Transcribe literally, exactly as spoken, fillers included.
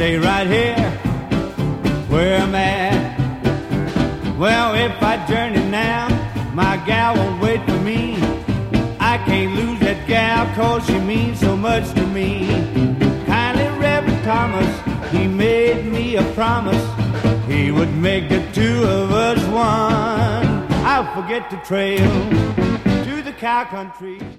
stay right here where I'm at. Well, if I journey now, my gal won't wait for me. I can't lose that gal, cause she means so much to me. Kindly Reverend Thomas, he made me a promise. He would make the two of us one. I'll forget the trail to the cow country.